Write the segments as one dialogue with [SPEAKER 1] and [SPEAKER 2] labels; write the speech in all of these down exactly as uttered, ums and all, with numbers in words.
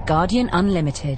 [SPEAKER 1] Guardian Unlimited.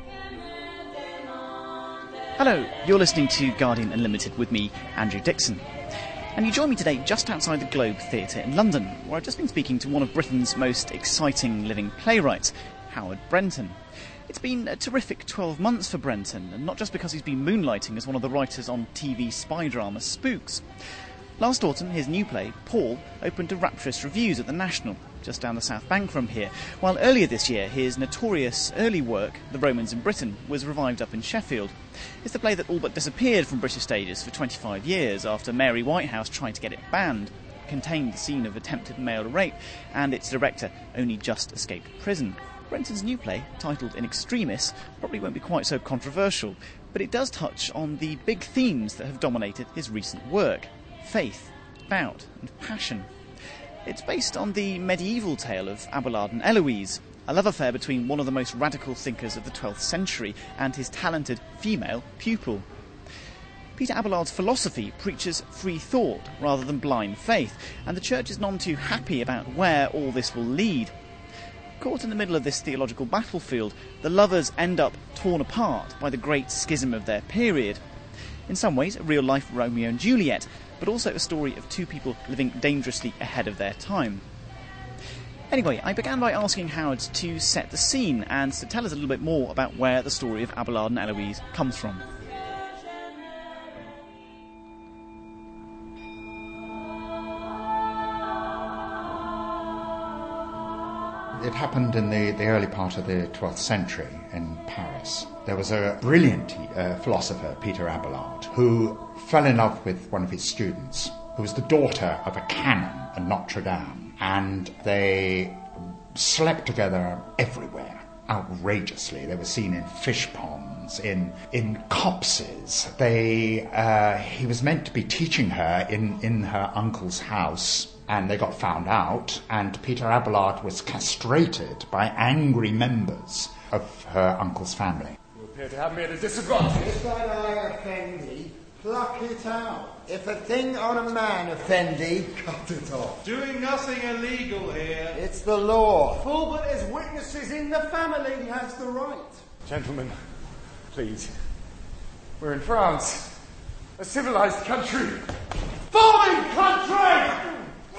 [SPEAKER 2] Hello, you're listening to Guardian Unlimited with me, Andrew Dixon. And you join me today just outside the Globe Theatre in London, where I've just been speaking to one of Britain's most exciting living playwrights, Howard Brenton. It's been a terrific twelve months for Brenton, and not just because he's been moonlighting as one of the writers on T V spy drama Spooks. Last autumn, his new play, Paul, opened to rapturous reviews at the National, just down the South Bank from here, while earlier this year his notorious early work, The Romans in Britain, was revived up in Sheffield. It's the play that all but disappeared from British stages for twenty-five years after Mary Whitehouse tried to get it banned. It contained the scene of attempted male rape, and its director only just escaped prison. Brenton's new play, titled In Extremis, probably won't be quite so controversial, but it does touch on the big themes that have dominated his recent work: faith, doubt and passion. It's based on the medieval tale of Abelard and Eloise, a love affair between one of the most radical thinkers of the twelfth century and his talented female pupil. Peter Abelard's philosophy preaches free thought rather than blind faith, and the church is none too happy about where all this will lead. Caught in the middle of this theological battlefield, the lovers end up torn apart by the great schism of their period. In some ways, a real-life Romeo and Juliet, but also a story of two people living dangerously ahead of their time. Anyway, I began by asking Howard to set the scene and to tell us a little bit more about where the story of Abelard and Eloise comes from.
[SPEAKER 3] It happened in the, the early part of the twelfth century in Paris. There was a brilliant uh, philosopher, Peter Abelard, who fell in love with one of his students, who was the daughter of a canon at Notre Dame. And they slept together everywhere, outrageously. They were seen in fish ponds, in in copses. They uh, he was meant to be teaching her in, in her uncle's house, and they got found out, and Peter Abelard was castrated by angry members of her uncle's family.
[SPEAKER 4] You appear to have me at a disadvantage.
[SPEAKER 5] If that I offend thee, pluck it out. If a thing on a man offend thee, cut it off.
[SPEAKER 6] Doing nothing illegal here.
[SPEAKER 5] It's the law. Full but as witnesses in the family has the right.
[SPEAKER 4] Gentlemen, please. We're in France, a civilized country. Foreign country!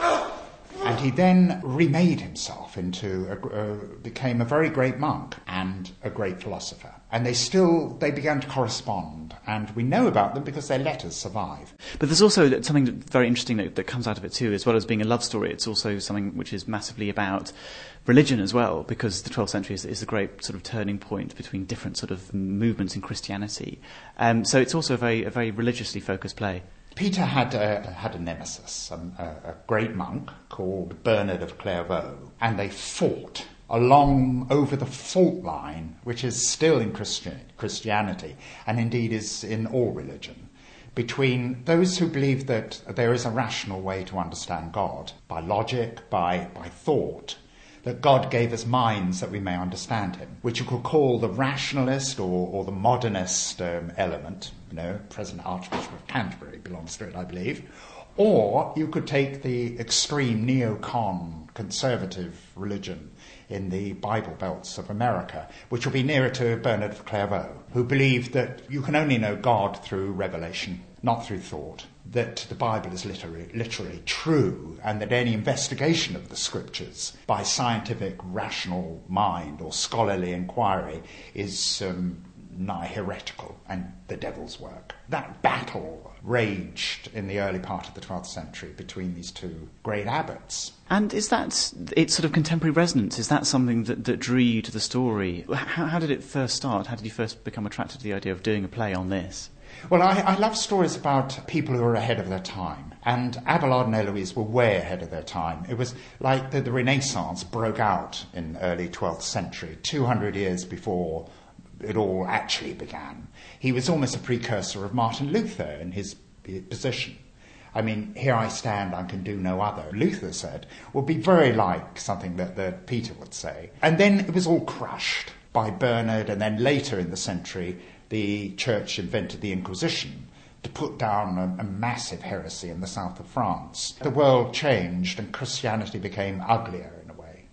[SPEAKER 3] And he then remade himself into, a, uh, became a very great monk and a great philosopher. And they still, they began to correspond, and we know about them because their letters survive.
[SPEAKER 2] But there's also something very interesting that, that comes out of it too, as well as being a love story. It's also something which is massively about religion as well, because the twelfth century is, is a great sort of turning point between different sort of movements in Christianity. Um, so it's also a very, a very religiously focused play.
[SPEAKER 3] Peter had a, had a nemesis, um, a, a great monk called Bernard of Clairvaux, and they fought along over the fault line, which is still in Christian, Christianity, and indeed is in all religion, between those who believe that there is a rational way to understand God, by logic, by, by thought, that God gave us minds that we may understand him, which you could call the rationalist or, or the modernist um, element. You know, present Archbishop of Canterbury belongs to it, I believe. Or you could take the extreme neocon conservative religion in the Bible belts of America, which will be nearer to Bernard of Clairvaux, who believed that you can only know God through revelation, not through thought, that the Bible is literally, literally true, and that any investigation of the scriptures by scientific, rational mind or scholarly inquiry is um, nigh heretical and the devil's work. That battle raged in the early part of the twelfth century between these two great abbots.
[SPEAKER 2] And is that, its sort of contemporary resonance, is that something that, that drew you to the story? How, how did it first start? How did you first become attracted to the idea of doing a play on this?
[SPEAKER 3] Well, I, I love stories about people who are ahead of their time, and Abelard and Eloise were way ahead of their time. It was like the, the Renaissance broke out in early twelfth century, two hundred years before it all actually began. He was almost a precursor of Martin Luther in his position. I mean, here I stand, I can do no other, Luther said, would be very like something that, that Peter would say. And then it was all crushed by Bernard, and then later in the century, the church invented the Inquisition to put down a, a massive heresy in the south of France. The world changed and Christianity became uglier in a way.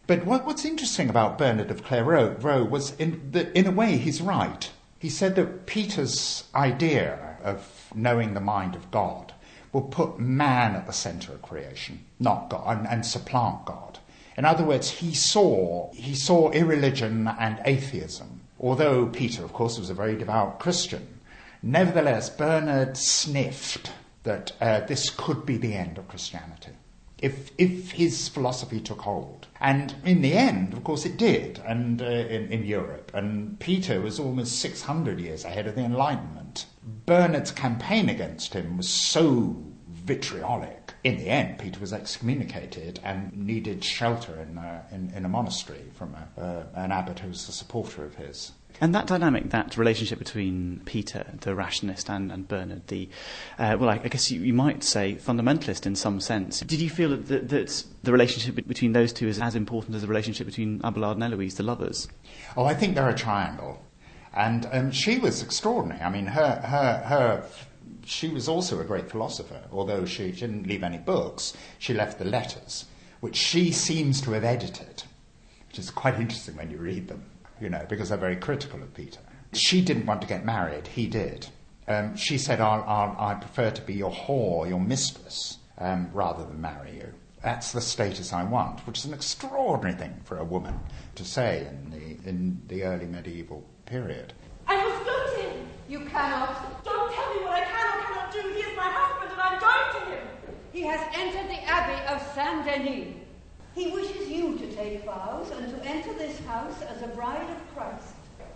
[SPEAKER 3] But what, what's interesting about Bernard of Clairvaux was, in, the, in a way, he's right. He said that Peter's idea of knowing the mind of God will put man at the centre of creation, not God, and, and supplant God. In other words, he saw he saw irreligion and atheism. Although Peter, of course, was a very devout Christian, nevertheless, Bernard sniffed that uh, this could be the end of Christianity, if if his philosophy took hold. And in the end, of course, it did, and uh, in, in Europe. And Peter was almost six hundred years ahead of the Enlightenment. Bernard's campaign against him was so vitriolic. In the end, Peter was excommunicated and needed shelter in, uh, in, in a monastery from a, uh, an abbot who was a supporter of his.
[SPEAKER 2] And that dynamic, that relationship between Peter, the rationalist, and, and Bernard, the, uh, well, I, I guess you, you might say fundamentalist in some sense. Did you feel that, that the relationship between those two is as important as the relationship between Abelard and Eloise, the lovers?
[SPEAKER 3] Oh, I think they're a triangle. And um, she was extraordinary. I mean, her, her, her, she was also a great philosopher, although she didn't leave any books. She left the letters, which she seems to have edited, which is quite interesting when you read them. You know, because they're very critical of Peter. She didn't want to get married. He did. Um, she said, I'll, I'll, I prefer to be your whore, your mistress, um, rather than marry you. That's the status I want, which is an extraordinary thing for a woman to say in the, in the early medieval period.
[SPEAKER 1] I must go to him.
[SPEAKER 7] You cannot.
[SPEAKER 1] Don't tell me what I can or cannot do. He is my husband and I'm going to him.
[SPEAKER 7] He has entered the Abbey of Saint-Denis. He wishes you to take vows and to enter this house as a bride of Christ.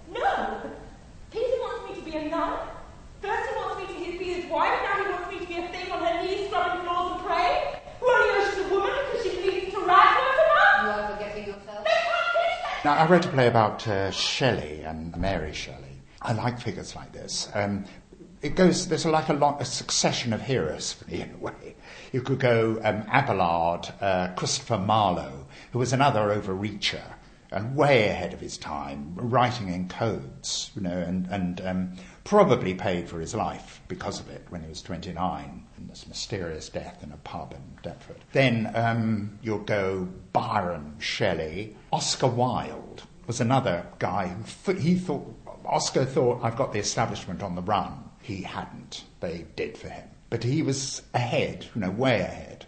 [SPEAKER 1] No! Peter wants me to be a nun. First he wants me to be his wife, now he wants me to be a thing on her knees, scrubbing floors and praying. Who only knows she's a woman because she believes to rag once a month?
[SPEAKER 7] You are forgetting yourself.
[SPEAKER 1] They can't teach that!
[SPEAKER 3] Now, I wrote a play about uh, Shelley and Mary Shelley. I like figures like this. Um, it goes, there's like a, long, a succession of heroes for me in a way. You could go um, Abelard, uh, Christopher Marlowe, who was another overreacher and way ahead of his time, writing in codes, you know, and, and um, probably paid for his life because of it when he was twenty-nine, in this mysterious death in a pub in Deptford. Then um, you'll go Byron, Shelley. Oscar Wilde was another guy who th- he thought, Oscar thought, I've got the establishment on the run. He hadn't. They did for him. But he was ahead, you know, way ahead.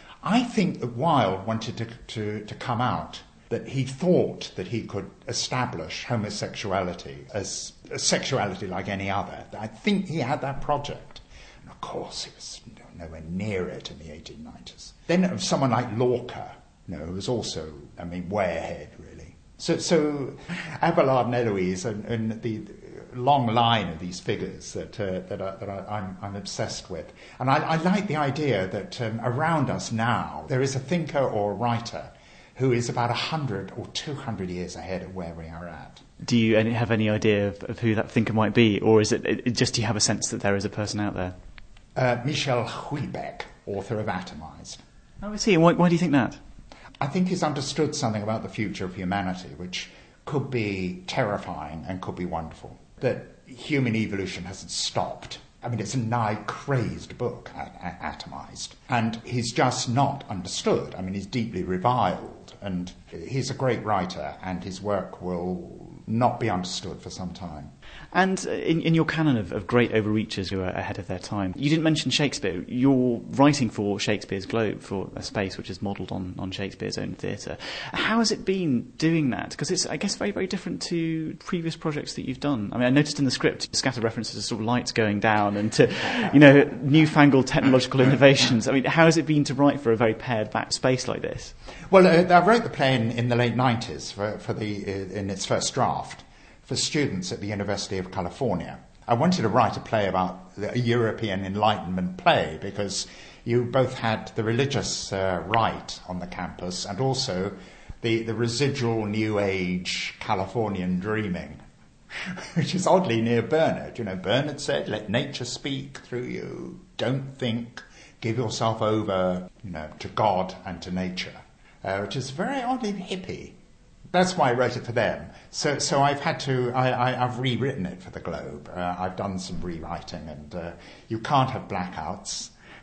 [SPEAKER 3] I think that Wilde wanted to, to, to come out, that he thought that he could establish homosexuality as a sexuality like any other. I think he had that project. And of course, he was nowhere near it in the eighteen nineties. Then someone like Lorca, you know, who was also, I mean, way ahead, really. So, so Abelard and Eloise and, and the... long line of these figures that uh, that, I, that I, I'm, I'm obsessed with. And I, I like the idea that um, around us now there is a thinker or a writer who is about one hundred or two hundred years ahead of where we are at.
[SPEAKER 2] Do you any, have any idea of, of who that thinker might be, or is it, it just you have a sense that there is a person out there?
[SPEAKER 3] Uh, Michel Houellebecq, author of Atomized.
[SPEAKER 2] Oh, I see. Why, why do you think that?
[SPEAKER 3] I think he's understood something about the future of humanity which could be terrifying and could be wonderful. That human evolution hasn't stopped. I mean, it's a nigh crazed book, Atomized. And he's just not understood. I mean, he's deeply reviled. And he's a great writer, and his work will not be understood for some time.
[SPEAKER 2] And in, in your canon of, of great overreachers who are ahead of their time, you didn't mention Shakespeare. You're writing for Shakespeare's Globe, for a space which is modelled on, on Shakespeare's own theatre. How has it been doing that? Because it's, I guess, very, very different to previous projects that you've done. I mean, I noticed in the script you scatter references to sort of lights going down and to, you know, newfangled technological innovations. I mean, how has it been to write for a very pared-back space like this?
[SPEAKER 3] Well, uh, I wrote the play in, in the late nineties for, for the uh, in its first draft, for students at the University of California. I wanted to write a play about a European Enlightenment play because you both had the religious uh, right on the campus and also the, the residual New Age Californian dreaming, which is oddly near Bernard. You know, Bernard said, let nature speak through you. Don't think, give yourself over, you know, to God and to nature, uh, which is very oddly hippie. That's why I wrote it for them. So, so I've had to. I, I, I've rewritten it for the Globe. Uh, I've done some rewriting, and uh, you can't have blackouts.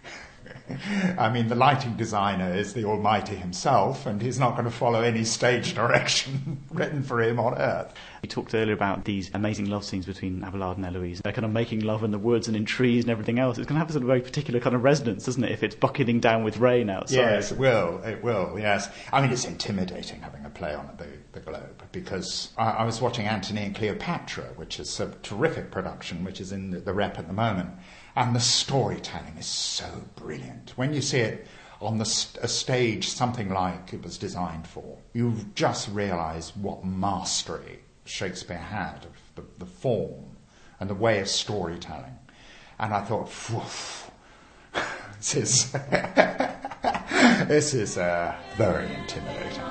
[SPEAKER 3] I mean, the lighting designer is the Almighty himself, and he's not going to follow any stage direction written for him on Earth.
[SPEAKER 2] You talked earlier about these amazing love scenes between Abelard and Eloise. They're kind of making love in the woods and in trees and everything else. It's going to have a sort of very particular kind of resonance, doesn't it, if it's bucketing down with rain outside?
[SPEAKER 3] Yes, it will. It will, yes. I mean, it's intimidating having a play on the, the Globe, because I, I was watching Antony and Cleopatra, which is a terrific production, which is in the, the rep at the moment. And the storytelling is so brilliant. When you see it on the st- a stage, something like it was designed for, you just realise what mastery Shakespeare had of the, the form and the way of storytelling. And I thought, woof, this is, this is uh, very intimidating.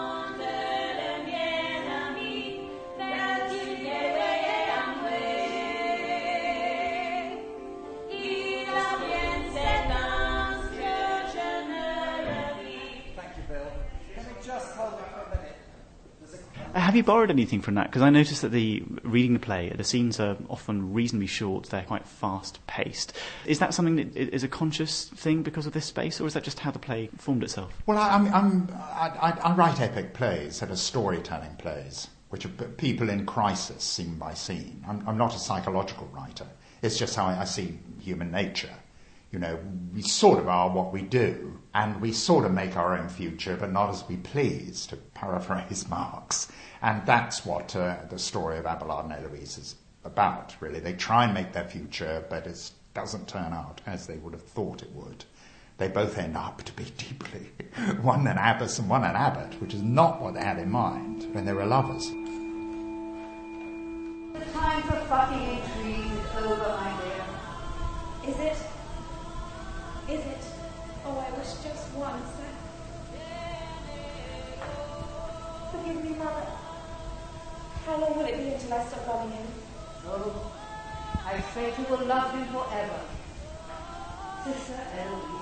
[SPEAKER 2] Have you borrowed anything from that? Because I noticed that the reading the play, the scenes are often reasonably short. They're quite fast-paced. Is that something that is a conscious thing because of this space, or is that just how the play formed itself?
[SPEAKER 3] Well, I, I'm, I'm, I, I write epic plays that are storytelling plays, which are people in crisis, scene by scene. I'm, I'm not a psychological writer. It's just how I, I see human nature. You know, we sort of are what we do, and we sort of make our own future, but not as we please, to paraphrase Marx. And that's what uh, the story of Abelard and Eloise is about, really. They try and make their future, but it doesn't turn out as they would have thought it would. They both end up to be deeply one an abbess and one an abbot, which is not what they had in mind when they were lovers.
[SPEAKER 7] The time for fucking in trees is over, my dear.
[SPEAKER 1] Is it? Is it? Oh, I wish just once. Forgive me, Mother. How long will it be until I stop loving him?
[SPEAKER 7] Oh, I say you will love him forever. Sister Eloise.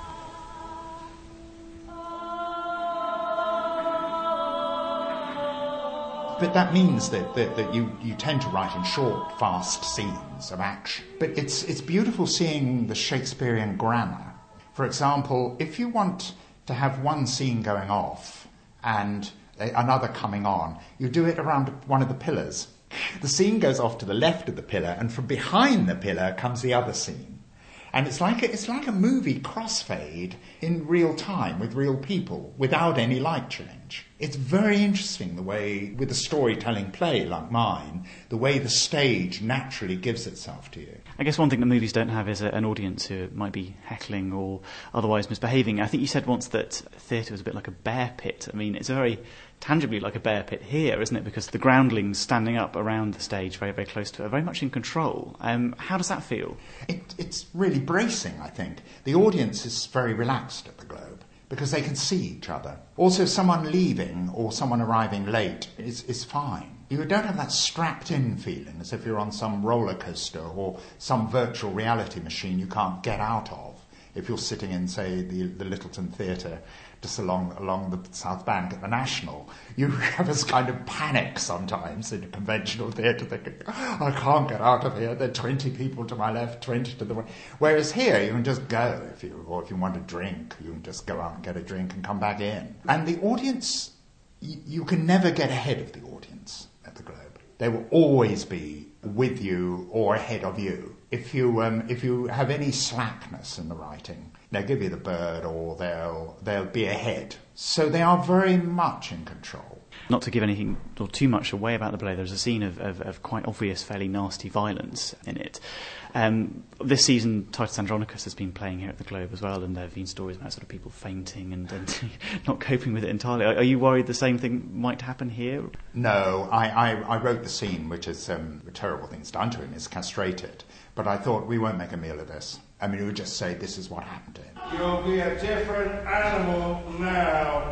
[SPEAKER 3] But that means that, that, that you, you tend to write in short, fast scenes of action. But it's it's beautiful seeing the Shakespearean grammar. For example, if you want to have one scene going off and another coming on, you do it around one of the pillars. The scene goes off to the left of the pillar, and from behind the pillar comes the other scene. And it's like a, it's like a movie crossfade in real time with real people without any light change. It's very interesting the way, with a storytelling play like mine, the way the stage naturally gives itself to you.
[SPEAKER 2] I guess one thing that movies don't have is a, an audience who might be heckling or otherwise misbehaving. I think you said once that theatre was a bit like a bear pit. I mean, it's very tangibly like a bear pit here, isn't it? Because the groundlings standing up around the stage, very, very close to it, are very much in control. Um, how does that feel?
[SPEAKER 3] It, it's really bracing, I think. The audience is very relaxed at the Globe because they can see each other. Also, someone leaving or someone arriving late is, is fine. You don't have that strapped-in feeling as if you're on some roller coaster or some virtual reality machine you can't get out of if you're sitting in, say, the, the Littleton Theatre just along along the South Bank at the National. You have this kind of panic sometimes in a conventional theatre, thinking, I can't get out of here, there are twenty people to my left, twenty to the right. Whereas here, you can just go, if you or if you want a drink, you can just go out and get a drink and come back in. And the audience, you, you can never get ahead of the audience at the Globe. They will always be with you or ahead of you. If you um, if you have any slackness in the writing, they'll give you the bird or they'll they'll be ahead. So they are very much in control.
[SPEAKER 2] Not to give anything or too much away about the play, there's a scene of, of, of quite obvious, fairly nasty violence in it. Um, this season, Titus Andronicus has been playing here at the Globe as well, and there have been stories about sort of people fainting and, and not coping with it entirely. Are, are you worried the same thing might happen here?
[SPEAKER 3] No, I, I, I wrote the scene, which is um, terrible things done to him, is castrated. But I thought, we won't make a meal of this. I mean, we would just say, this is what happened to him.
[SPEAKER 6] You'll be a different animal now.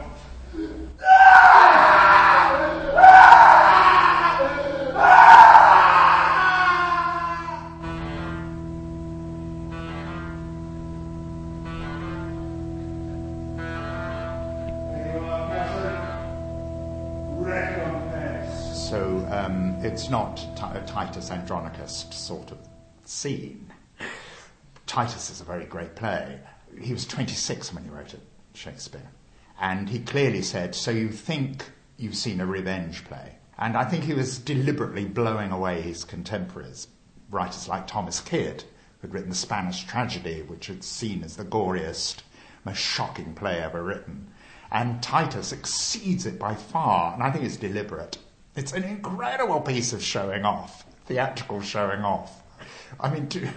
[SPEAKER 3] So um, it's not t- a Titus Andronicus sort of scene. Titus is a very great play. he was twenty-six when he wrote it, Shakespeare. And he clearly said, so you think you've seen a revenge play. And I think he was deliberately blowing away his contemporaries, writers like Thomas Kyd, who had written the Spanish Tragedy, which is seen as the goriest, most shocking play ever written. And Titus exceeds it by far, and I think it's deliberate. It's an incredible piece of showing off, theatrical showing off. I mean, to,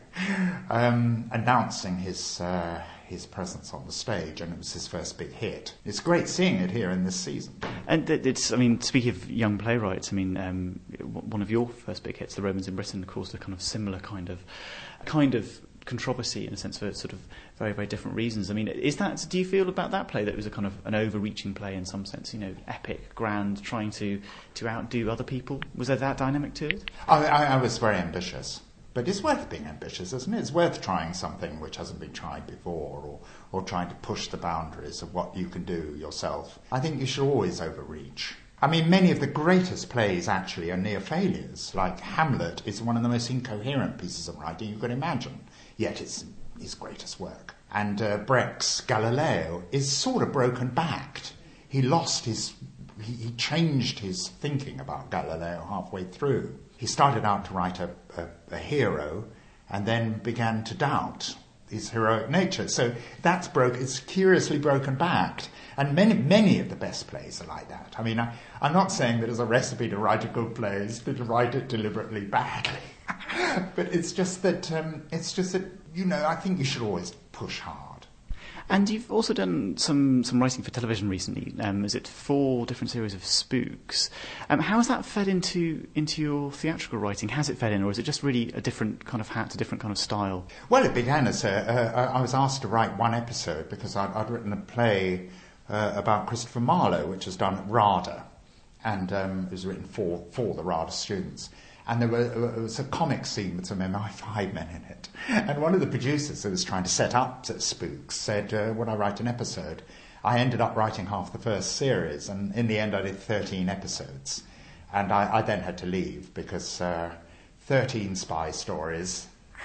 [SPEAKER 3] um, announcing his uh, his presence on the stage, and it was his first big hit. It's great seeing it here in this season.
[SPEAKER 2] And it's, I mean, speaking of young playwrights, I mean, um, one of your first big hits, The Romans in Britain, caused a kind of similar kind of kind of controversy in a sense for sort of very, very different reasons. I mean, is that, do you feel about that play that it was a kind of an overreaching play in some sense, you know, epic, grand, trying to, to outdo other people? Was there that dynamic to it?
[SPEAKER 3] I, I, I was very ambitious. But it's worth being ambitious, isn't it? It's worth trying something which hasn't been tried before, or, or trying to push the boundaries of what you can do yourself. I think you should always overreach. I mean, many of the greatest plays actually are near failures. Like Hamlet is one of the most incoherent pieces of writing you could imagine, yet it's his greatest work. And uh, Brecht's Galileo is sort of broken-backed. He lost his... He, he changed his thinking about Galileo halfway through. He started out to write a, a, a hero and then began to doubt his heroic nature. So that's broke. It's curiously broken-backed. And many, many of the best plays are like that. I mean, I, I'm not saying that as a recipe to write a good play is to write it deliberately badly. But it's just that, um, it's just that, you know, I think you should always push hard.
[SPEAKER 2] And you've also done some, some writing for television recently. Um, is it four different series of spooks? Um, how has that fed into into your theatrical writing? Has it fed in, or is it just really a different kind of hat, a different kind of style?
[SPEAKER 3] Well, it began as a, uh, I was asked to write one episode because I'd, I'd written a play uh, about Christopher Marlowe, which was done at RADA, and um, it was written for, for the RADA students. And there, were, there was a comic scene with some M I five men in it. And one of the producers who was trying to set up spooks said, uh, would I write an episode? I ended up writing half the first series, and in the end I did thirteen episodes. And I, I then had to leave because uh, thirteen spy stories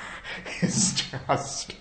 [SPEAKER 3] is just,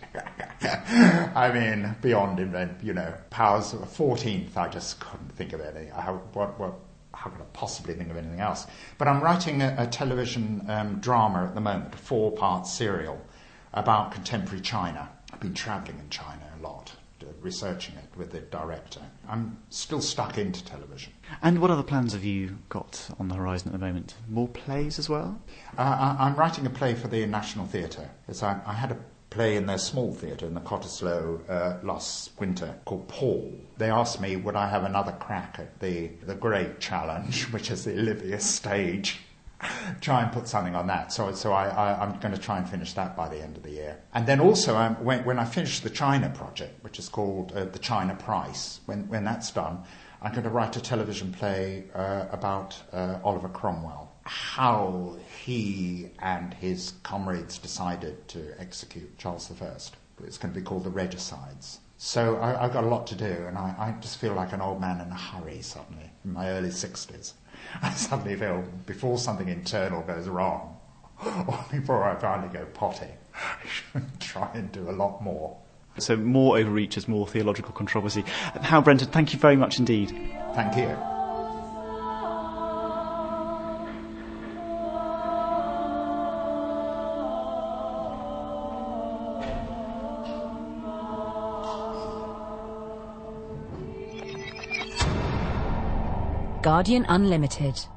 [SPEAKER 3] I mean, beyond invent, you know, powers of a fourteenth, I just couldn't think of any. How, what, what, how could I possibly think of anything else? But I'm writing a, a television um, drama at the moment, a four-part serial about contemporary China. I've been travelling in China a lot, uh, researching it with the director. I'm still stuck into television.
[SPEAKER 2] And what other plans have you got on the horizon at the moment? More plays as well?
[SPEAKER 3] Uh, I, I'm writing a play for the National Theatre. It's, I, I had a play in their small theatre in the Cottesloe uh, last winter called Paul. They asked me would I have another crack at the, the great challenge, which is the Olivier stage. Try and put something on that. So, so I, I, I'm going to try and finish that by the end of the year. And then also, um, when, when I finish the China project, which is called uh, The China Price, when, when that's done, I'm going to write a television play uh, about uh, Oliver Cromwell. How he and his comrades decided to execute Charles the First. It's going to be called The Regicides. So I, I've got a lot to do, and I, I just feel like an old man in a hurry suddenly, in my early sixties. I suddenly feel, before something internal goes wrong, or before I finally go potty, I should try and do a lot more.
[SPEAKER 2] So more overreaches, more theological controversy. Hal Brenton, thank you very much indeed.
[SPEAKER 3] Thank you.
[SPEAKER 8] Guardian Unlimited.